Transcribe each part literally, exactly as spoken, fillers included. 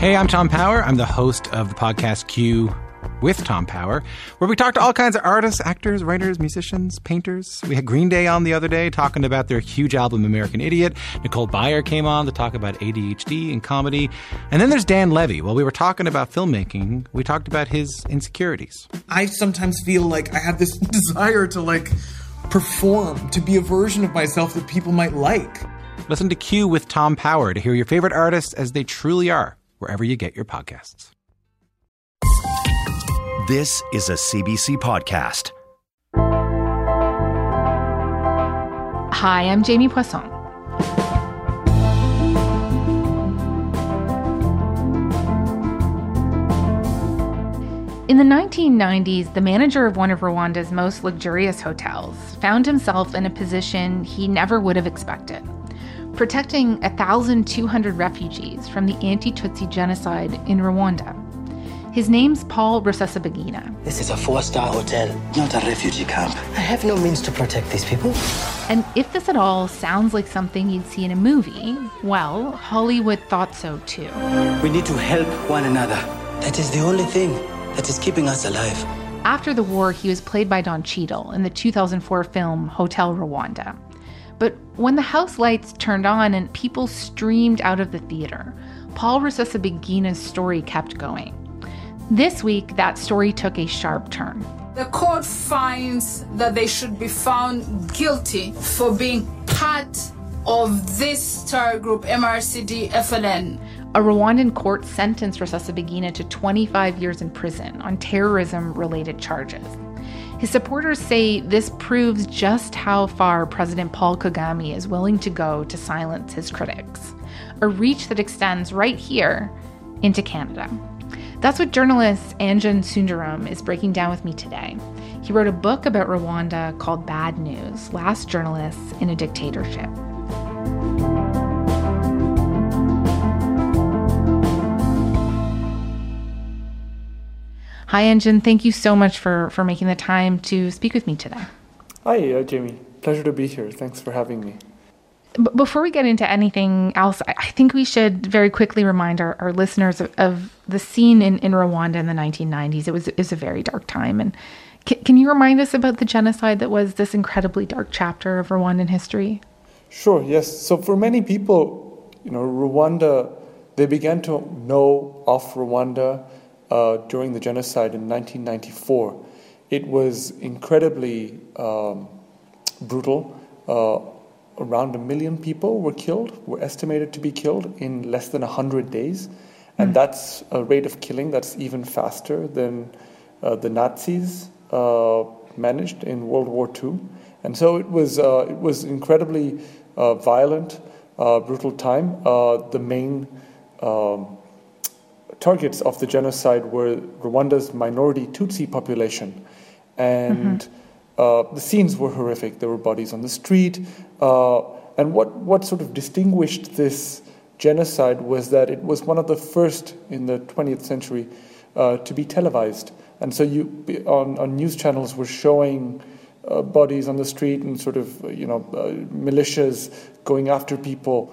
Hey, I'm Tom Power. I'm the host of the podcast Q with Tom Power, where we talk to all kinds of artists, actors, writers, musicians, painters. We had Green Day on the other day talking about their huge album, American Idiot. Nicole Byer came on to talk about A D H D and comedy. And then there's Dan Levy. While we were talking about filmmaking, we talked about his insecurities. I sometimes feel like I have this desire to, like, perform, to be a version of myself that people might like. Listen to Q with Tom Power to hear your favorite artists as they truly are, wherever you get your podcasts. This is a C B C podcast. Hi, I'm Jamie Poisson. In the nineteen nineties, the manager of one of Rwanda's most luxurious hotels found himself in a position he never would have expected, protecting one thousand two hundred refugees from the anti-Tutsi genocide in Rwanda. His name's Paul Rusesabagina. This is a four-star hotel, not a refugee camp. I have no means to protect these people. And if this at all sounds like something you'd see in a movie, well, Hollywood thought so too. We need to help one another. That is the only thing that is keeping us alive. After the war, he was played by Don Cheadle in the two thousand four film Hotel Rwanda. But when the house lights turned on and people streamed out of the theater, Paul Rusesabagina's story kept going. This week, that story took a sharp turn. The court finds that they should be found guilty for being part of this terror group, M R C D F L N. A Rwandan court sentenced Rusesabagina to twenty-five years in prison on terrorism-related charges. His supporters say this proves just how far President Paul Kagame is willing to go to silence his critics, a reach that extends right here into Canada. That's what journalist Anjan Sundaram is breaking down with me today. He wrote a book about Rwanda called Bad News: Last Journalists in a Dictatorship. Hi, Anjan. Thank you so much for, for making the time to speak with me today. Hi, uh, Jamie. Pleasure to be here. Thanks for having me. But before we get into anything else, I think we should very quickly remind our, our listeners of, of the scene in, in Rwanda in the nineteen nineties. It was, it was a very dark time. And can, can you remind us about the genocide that was this incredibly dark chapter of Rwandan history? Sure, yes. So for many people, you know, Rwanda, they began to know of Rwanda uh, during the genocide in nineteen ninety-four. It was incredibly um, brutal. Uh, Around a million people were killed, were estimated to be killed in less than one hundred days. And mm. that's a rate of killing that's even faster than uh, the Nazis uh, managed in World War Two. And so it was uh, it was incredibly uh, violent, uh, brutal time. Uh, the main um, targets of the genocide were Rwanda's minority Tutsi population. And mm-hmm. Uh, the scenes were horrific. There were bodies on the street. Uh, and what, what sort of distinguished this genocide was that it was one of the first in the twentieth century uh, to be televised. And so you on, on news channels were showing uh, bodies on the street and sort of, you know, uh, militias going after people.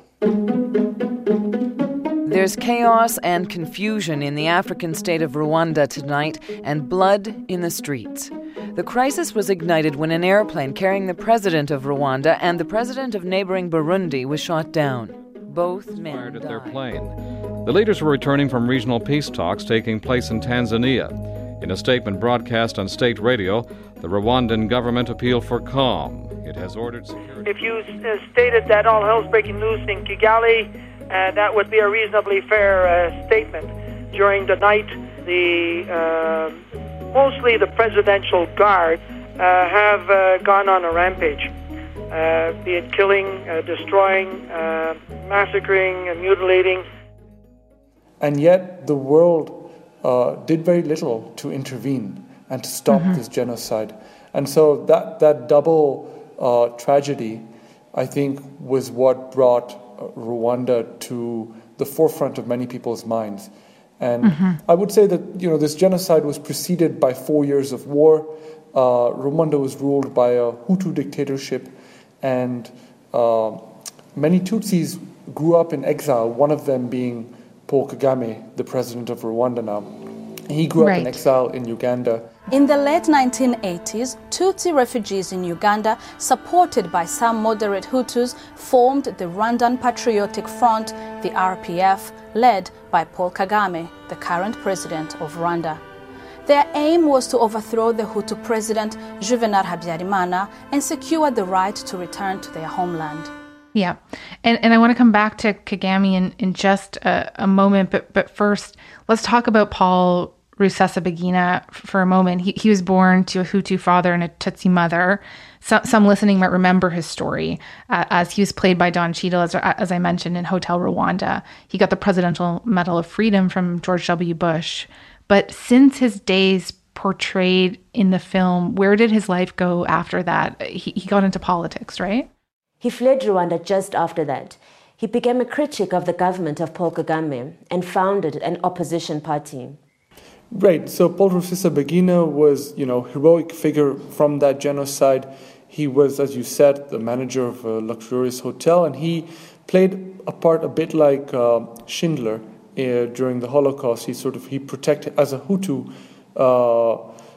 There's chaos and confusion in the African state of Rwanda tonight and blood in the streets. The crisis was ignited when an airplane carrying the president of Rwanda and the president of neighboring Burundi was shot down. Both men fired at their plane. The leaders were returning from regional peace talks taking place in Tanzania. In a statement broadcast on state radio, the Rwandan government appealed for calm. It has ordered security. If you uh, stated that all hell's breaking loose in Kigali, uh, that would be a reasonably fair uh, statement. During the night, the uh, mostly the presidential guard uh, have uh, gone on a rampage, uh, be it killing, uh, destroying, uh, massacring, and mutilating. And yet the world uh, did very little to intervene and to stop mm-hmm. this genocide. And so that, that double uh, tragedy, I think, was what brought Rwanda to the forefront of many people's minds. And mm-hmm. I would say that, you know, this genocide was preceded by four years of war. Uh, Rwanda was ruled by a Hutu dictatorship, and uh, many Tutsis grew up in exile, one of them being Paul Kagame, the president of Rwanda now. He grew up Right. in exile in Uganda. In the late nineteen eighties, Tutsi refugees in Uganda, supported by some moderate Hutus, formed the Rwandan Patriotic Front, the R P F, led by Paul Kagame, the current president of Rwanda. Their aim was to overthrow the Hutu president Juvenal Habyarimana and secure the right to return to their homeland. Yeah. And and I want to come back to Kagame in, in just a, a moment, but but first, let's talk about Paul Rusesabagina for a moment. He, he was born to a Hutu father and a Tutsi mother. So, some listening might remember his story, uh, as he was played by Don Cheadle, as, as I mentioned, in Hotel Rwanda. He got the Presidential Medal of Freedom from George W. Bush. But since his days portrayed in the film, where did his life go after that? He, he got into politics, right? He fled Rwanda just after that. He became a critic of the government of Paul Kagame and founded an opposition party. Right. So Paul Rusesabagina was, you know, heroic figure from that genocide. He was, as you said, the manager of a luxurious hotel, and he played a part a bit like uh, Schindler uh, during the Holocaust. He sort of he protected as a Hutu. Uh,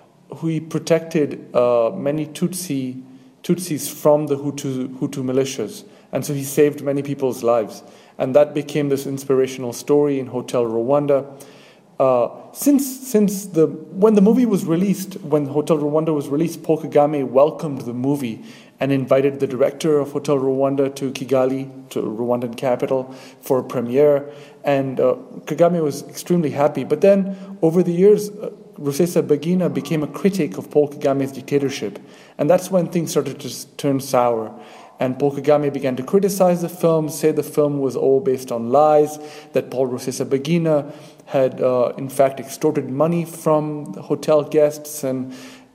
he protected uh, many Tutsi Tutsis from the Hutu Hutu militias, and so he saved many people's lives, and that became this inspirational story in Hotel Rwanda. Uh, since since the when the movie was released, when Hotel Rwanda was released, Paul Kagame welcomed the movie and invited the director of Hotel Rwanda to Kigali, to Rwandan capital, for a premiere. And uh, Kagame was extremely happy. But then, over the years, uh, Rusesabagina became a critic of Paul Kagame's dictatorship, and that's when things started to turn sour. And Paul Kagame began to criticize the film, say the film was all based on lies, that Paul Rusesabagina had, uh, in fact, extorted money from the hotel guests, and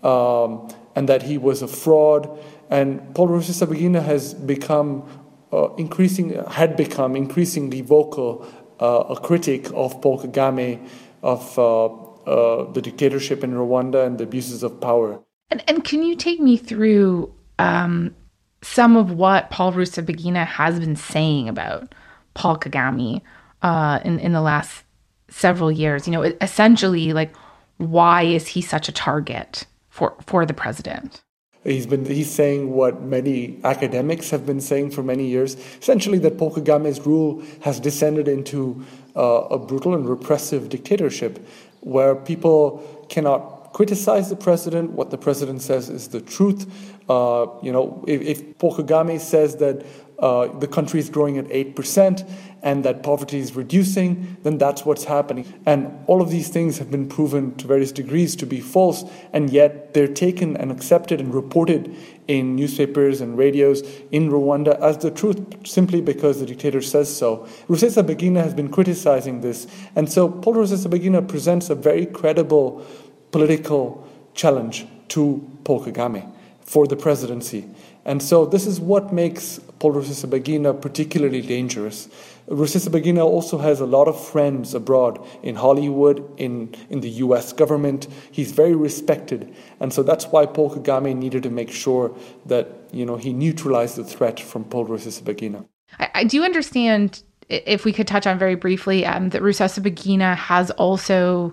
um, and that he was a fraud. And Paul Rusesabagina has become uh, increasing, had become increasingly vocal, uh, a critic of Paul Kagame, of uh, uh, the dictatorship in Rwanda and the abuses of power. And, and can you take me through um, some of what Paul Rusesabagina has been saying about Paul Kagame uh, in, in the last several years? You know, essentially, like, why is he such a target for, for the president? He's been he's saying what many academics have been saying for many years, essentially that Paul Kagame's rule has descended into uh, a brutal and repressive dictatorship where people cannot criticize the president. What the president says is the truth. Uh, you know, if, if Paul Kagame says that uh, the country is growing at eight percent and that poverty is reducing, then that's what's happening. And all of these things have been proven to various degrees to be false, and yet they're taken and accepted and reported in newspapers and radios in Rwanda as the truth, simply because the dictator says so. Rusesabagina has been criticizing this, and so Paul Rusesabagina presents a very credible political challenge to Paul Kagame for the presidency. And so this is what makes Paul Rusesabagina particularly dangerous. Rusesabagina also has a lot of friends abroad, in Hollywood, in, in the U S government. He's very respected. And so that's why Paul Kagame needed to make sure that, you know, he neutralized the threat from Paul Rusesabagina. I, I do understand, if we could touch on very briefly, um, that Rusesabagina has also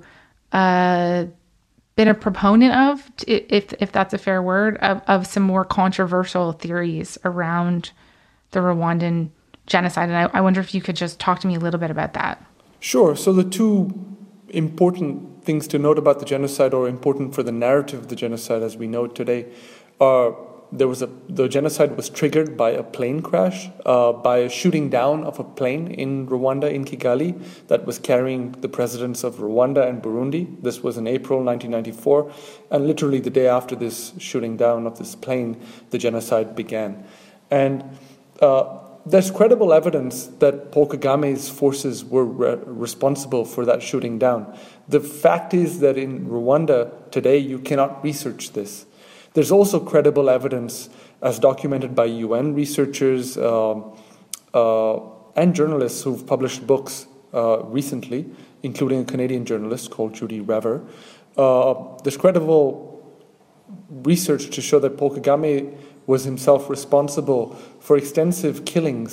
uh, been a proponent of, if if that's a fair word, of, of some more controversial theories around the Rwandan genocide. And I, I wonder if you could just talk to me a little bit about that. Sure. So the two important things to note about the genocide, or important for the narrative of the genocide as we know it today, are there was a the genocide was triggered by a plane crash, uh, by a shooting down of a plane in Rwanda, in Kigali, that was carrying the presidents of Rwanda and Burundi. This was in April nineteen ninety-four, and literally the day after this shooting down of this plane, the genocide began. And uh, there's credible evidence that Paul Kagame's forces were re- responsible for that shooting down. The fact is that in Rwanda today, you cannot research this. There's also credible evidence, as documented by U N researchers uh, uh, and journalists who've published books uh, recently, including a Canadian journalist called Judy Rever. Uh, there's credible research to show that Paul Kagame was himself responsible for extensive killings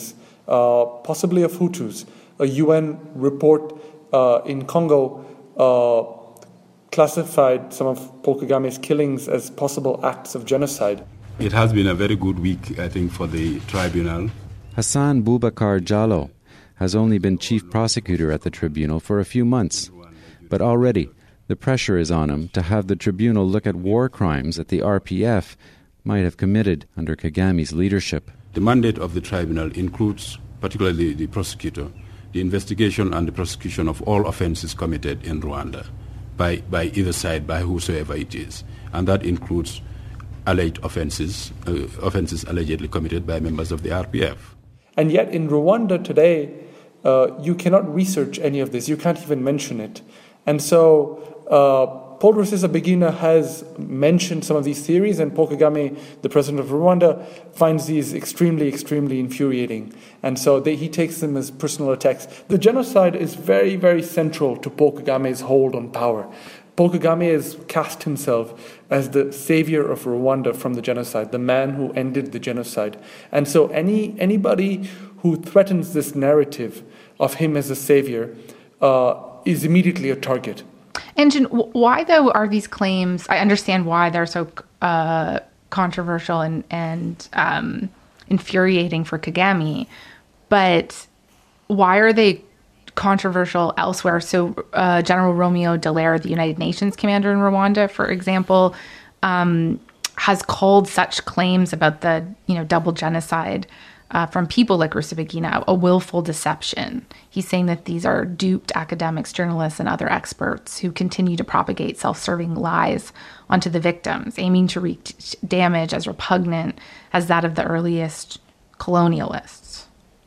uh, possibly of Hutus. A U N report uh, in Congo uh, classified some of Paul Kagame's killings as possible acts of genocide. It has been a very good week, I think, for the tribunal. Hassan Boubacar Jallo has only been chief prosecutor at the tribunal for a few months, but already the pressure is on him to have the tribunal look at war crimes that the R P F might have committed under Kagame's leadership. The mandate of the tribunal includes, particularly the prosecutor, the investigation and the prosecution of all offenses committed in Rwanda by, by either side, by whosoever it is. And that includes alleged offenses, uh, offenses allegedly committed by members of the R P F. And yet in Rwanda today, uh, you cannot research any of this. You can't even mention it. And so uh, Paul Rusesabagina has mentioned some of these theories, and Paul Kagame, the president of Rwanda, finds these extremely, extremely infuriating. And so they, he takes them as personal attacks. The genocide is very, very central to Paul Kagame's hold on power. Paul Kagame has cast himself as the savior of Rwanda from the genocide, the man who ended the genocide. And so any anybody who threatens this narrative of him as a savior uh, is immediately a target. And Jen, why, though, are these claims, I understand why they're so uh, controversial and, and um, infuriating for Kagame, but why are they controversial elsewhere? So uh, General Romeo Dallaire, the United Nations commander in Rwanda, for example, um, has called such claims about the you know double genocide uh, from people like Rusesabagina a willful deception. He's saying that these are duped academics, journalists, and other experts who continue to propagate self-serving lies onto the victims, aiming to wreak damage as repugnant as that of the earliest colonialists.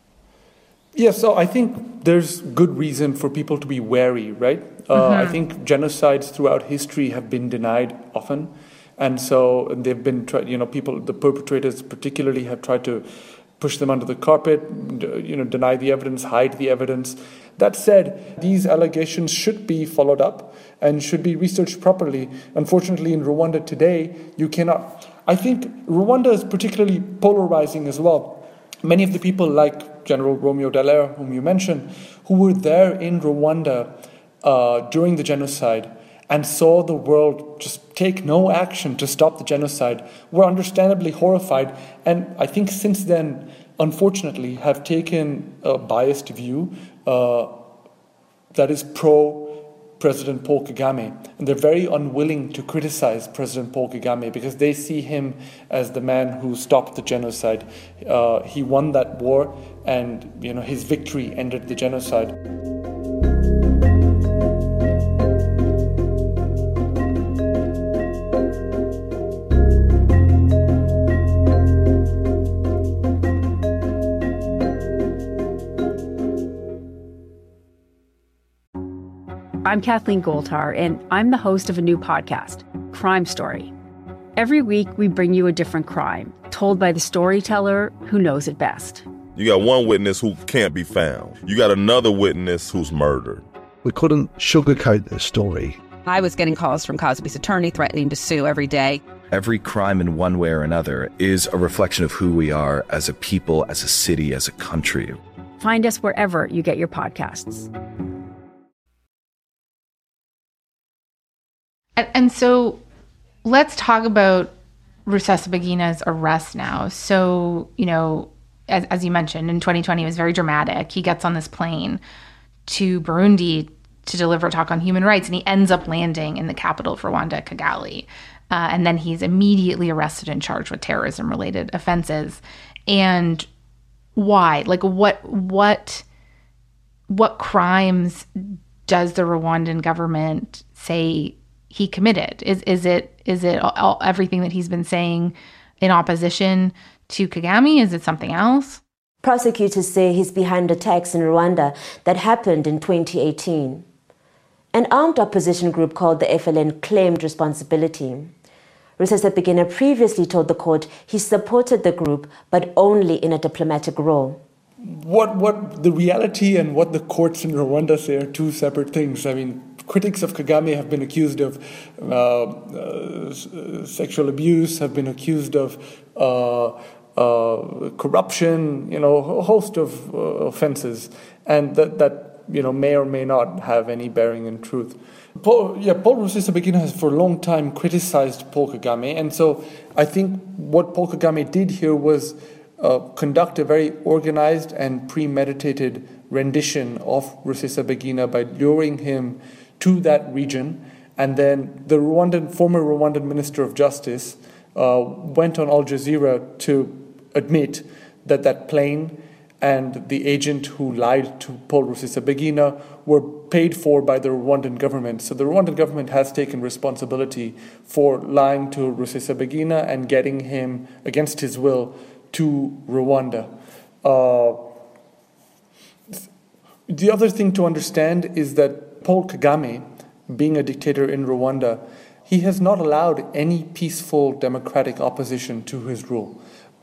Yeah, so I think there's good reason for people to be wary, right? Uh, mm-hmm. I think genocides throughout history have been denied often. And so they've been, you know, people, the perpetrators particularly have tried to push them under the carpet, you know, deny the evidence, hide the evidence. That said, these allegations should be followed up and should be researched properly. Unfortunately, in Rwanda today, you cannot. I think Rwanda is particularly polarizing as well. Many of the people like General Romeo Dallaire, whom you mentioned, who were there in Rwanda uh, during the genocide and saw the world just take no action to stop the genocide, were understandably horrified, and I think since then, unfortunately, have taken a biased view uh, that is pro-President Paul Kagame. And they're very unwilling to criticize President Paul Kagame because they see him as the man who stopped the genocide. Uh, he won that war, and you know his victory ended the genocide. I'm Kathleen Goldhar, and I'm the host of a new podcast, Crime Story. Every week, we bring you a different crime, told by the storyteller who knows it best. You got one witness who can't be found. You got another witness who's murdered. We couldn't sugarcoat the story. I was getting calls from Cosby's attorney threatening to sue every day. Every crime in one way or another is a reflection of who we are as a people, as a city, as a country. Find us wherever you get your podcasts. And, and so let's talk about Rusesabagina's arrest now. So, you know, as, as you mentioned, in twenty twenty, it was very dramatic. He gets on this plane to Burundi to deliver a talk on human rights, and he ends up landing in the capital of Rwanda, Kigali. Uh, and then he's immediately arrested and charged with terrorism-related offenses. And why? Like, what, what, what crimes does the Rwandan government say he committed? Is is it is it all, everything that he's been saying in opposition to Kagame? Is it something else? Prosecutors say he's behind attacks in Rwanda that happened in twenty eighteen. An armed opposition group called the F L N claimed responsibility. Rusesabagina previously told the court he supported the group, but only in a diplomatic role. What what the reality and what the courts in Rwanda say are two separate things. I mean, critics of Kagame have been accused of uh, uh, sexual abuse, have been accused of uh, uh, corruption, you know, a host of uh, offenses, and that, that, you know, may or may not have any bearing in truth. Paul, yeah, Paul Rusesabagina has for a long time criticized Paul Kagame, and so I think what Paul Kagame did here was uh, conduct a very organized and premeditated rendition of Rusesabagina by luring him to that region, and then the Rwandan former Rwandan Minister of Justice uh, went on Al Jazeera to admit that that plane and the agent who lied to Paul Rusesabagina were paid for by the Rwandan government. So the Rwandan government has taken responsibility for lying to Rusesabagina and getting him, against his will, to Rwanda. Uh, the other thing to understand is that Paul Kagame, being a dictator in Rwanda, he has not allowed any peaceful democratic opposition to his rule.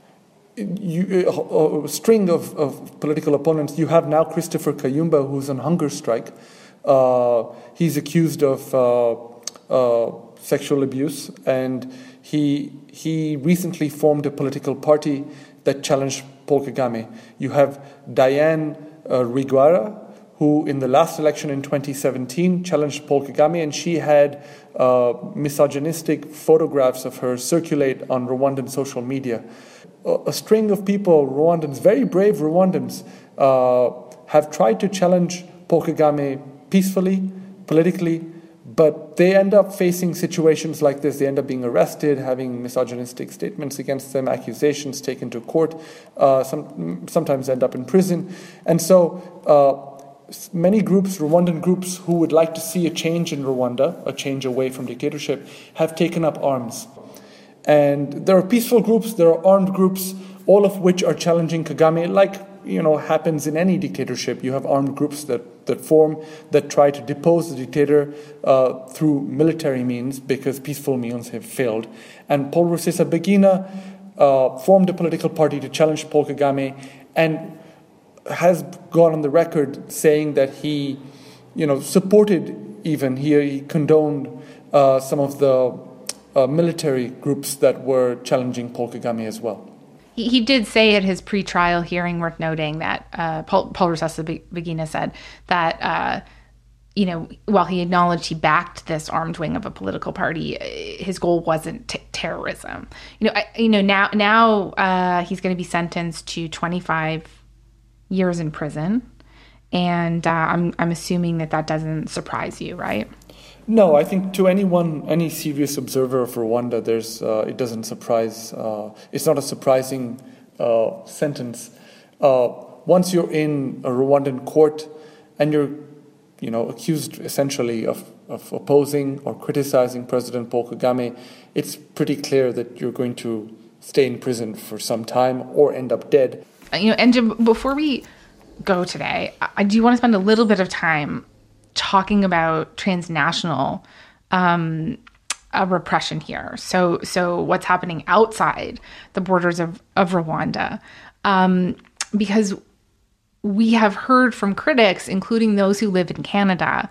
You, a, a string of, of political opponents. You have now Christopher Kayumba, who's on hunger strike. Uh, he's accused of uh, uh, sexual abuse, and he he recently formed a political party that challenged Paul Kagame. You have Diane uh, Rwigara, who in the last election in twenty seventeen challenged Paul Kagame, and she had uh, misogynistic photographs of her circulate on Rwandan social media. A string of people, Rwandans, very brave Rwandans, uh, have tried to challenge Paul Kagame peacefully, politically, but they end up facing situations like this. They end up being arrested, having misogynistic statements against them, accusations taken to court, uh, some, sometimes end up in prison. And so uh, many groups, Rwandan groups who would like to see a change in Rwanda, a change away from dictatorship, have taken up arms. And there are peaceful groups, there are armed groups, all of which are challenging Kagame, like, you know, happens in any dictatorship. You have armed groups that, that form, that try to depose the dictator uh, through military means, because peaceful means have failed. And Paul Rusesabagina uh, formed a political party to challenge Paul Kagame, and has gone on the record saying that he, you know, supported even, he, he condoned uh, some of the Uh, military groups that were challenging Paul Kagame as well. He, he did say at his pre-trial hearing, worth noting, that uh, Paul, Paul Rusesabagina said that, uh, you know, while he acknowledged he backed this armed wing of a political party, his goal wasn't t- terrorism. You know, I, you know now now uh, he's going to be sentenced to twenty-five years in prison, and uh, I'm I'm assuming that that doesn't surprise you, right? No, I think to anyone, any serious observer of Rwanda, there's uh, it doesn't surprise. Uh, it's not a surprising uh, sentence. Uh, once you're in a Rwandan court and you're, you know, accused essentially of, of opposing or criticizing President Paul Kagame, it's pretty clear that you're going to stay in prison for some time or end up dead. You know, and Jim, before we go today, I do want to spend a little bit of time talking about transnational um, uh, repression here. So, so what's happening outside the borders of, of Rwanda? Um, because we have heard from critics, including those who live in Canada,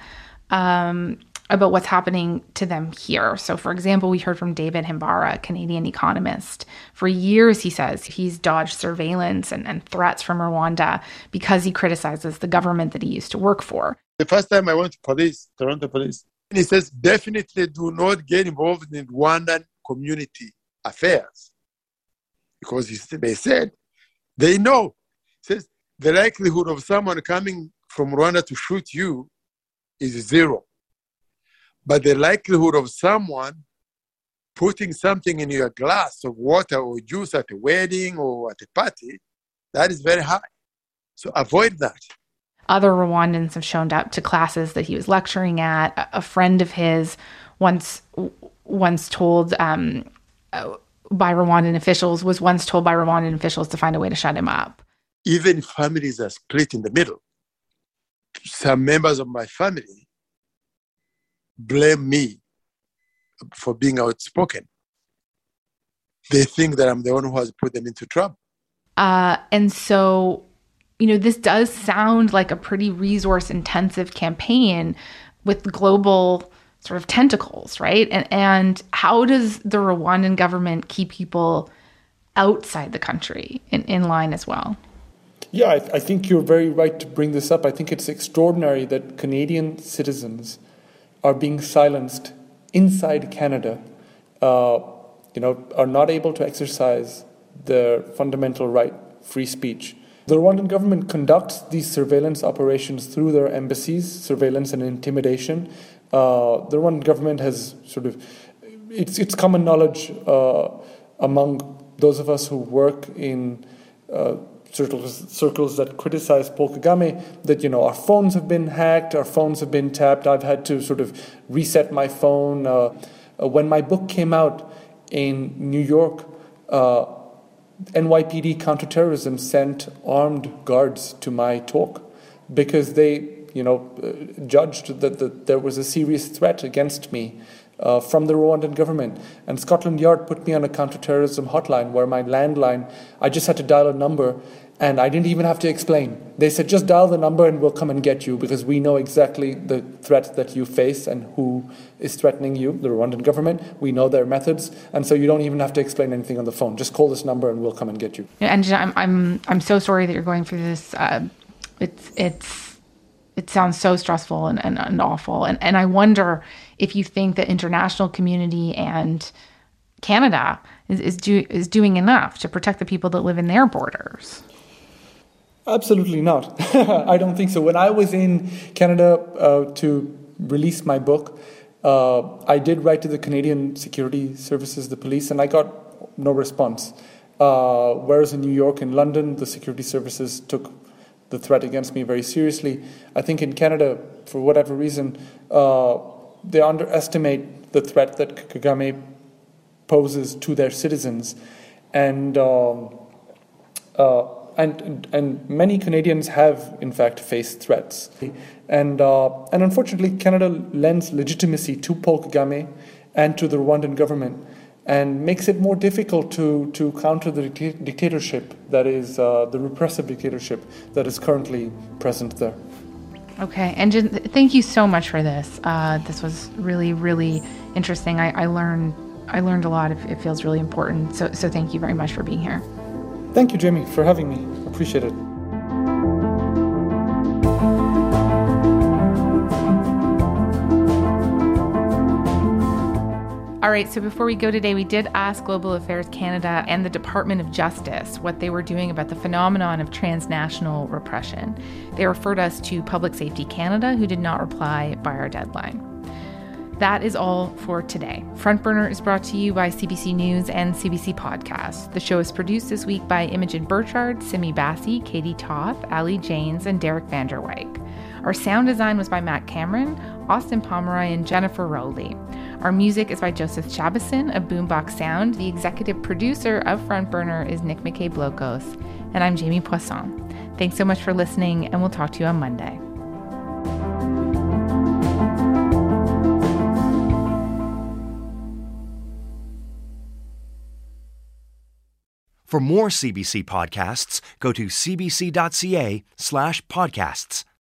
um, about what's happening to them here. So, for example, we heard from David Himbara, a Canadian economist. For years, he says, he's dodged surveillance and, and threats from Rwanda because he criticizes the government that he used to work for. The first time I went to police, Toronto police, and he says, definitely do not get involved in Rwandan community affairs. Because he, they said, they know. He says, the likelihood of someone coming from Rwanda to shoot you is zero. But the likelihood of someone putting something in your glass of water or juice at a wedding or at a party, that is very high. So avoid that. Other Rwandans have shown up to classes that he was lecturing at. A friend of his once once told um, by Rwandan officials, was once told by Rwandan officials to find a way to shut him up. Even families are split in the middle. Some members of my family blame me for being outspoken. They think that I'm the one who has put them into trouble. Uh, and so, you know, this does sound like a pretty resource-intensive campaign with global sort of tentacles, right? And and how does the Rwandan government keep people outside the country in, in line as well? Yeah, I, I think you're very right to bring this up. I think it's extraordinary that Canadian citizens are being silenced inside Canada, uh, you know, are not able to exercise their fundamental right, free speech. The Rwandan government conducts these surveillance operations through their embassies, surveillance and intimidation. Uh, the Rwandan government has sort of, it's, it's common knowledge uh, among those of us who work in uh, circles, circles that criticize Paul Kagame that, you know, our phones have been hacked, our phones have been tapped. I've had to sort of reset my phone. Uh, uh, when my book came out in New York, uh, N Y P D counterterrorism sent armed guards to my talk because they, you know, uh, judged that, that there was a serious threat against me uh, from the Rwandan government. And Scotland Yard put me on a counterterrorism hotline where my landline, I just had to dial a number and I didn't even have to explain. They said, just dial the number and we'll come and get you because we know exactly the threat that you face and who is threatening you, the Rwandan government. We know their methods. And so you don't even have to explain anything on the phone. Just call this number and we'll come and get you. And I'm I'm I'm so sorry that you're going through this. Uh, it's it's it sounds so stressful and, and, and awful. And and I wonder if you think the international community and Canada is is, do, is doing enough to protect the people that live in their borders. Absolutely not. I don't think so. When I was in Canada uh, to release my book, uh, I did write to the Canadian Security Services, the police, and I got no response. Uh, whereas in New York and London, the security services took the threat against me very seriously. I think in Canada, for whatever reason, uh, they underestimate the threat that Kagame poses to their citizens. And um, uh, And, and many Canadians have, in fact, faced threats. And, uh, and unfortunately, Canada lends legitimacy to Paul Kagame and to the Rwandan government and makes it more difficult to, to counter the dictatorship that is, uh, the repressive dictatorship that is currently present there. Okay, and just, thank you so much for this. Uh, this was really, really interesting. I, I learned I learned a lot. It feels really important. So, so thank you very much for being here. Thank you, Jamie, for having me. Appreciate it. All right, so before we go today, we did ask Global Affairs Canada and the Department of Justice what they were doing about the phenomenon of transnational repression. They referred us to Public Safety Canada, who did not reply by our deadline. That is all for today. Front Burner is brought to you by C B C News and C B C Podcasts. The show is produced this week by Imogen Burchard, Simi Bassi, Katie Toth, Ali Janes, and Derek Vanderwyk. Our sound design was by Matt Cameron, Austin Pomeroy, and Jennifer Rowley. Our music is by Joseph Chabison of Boombox Sound. The executive producer of Front Burner is Nick McKay-Blokos. And I'm Jamie Poisson. Thanks so much for listening, and we'll talk to you on Monday. For more C B C podcasts, go to cbc.ca slash podcasts.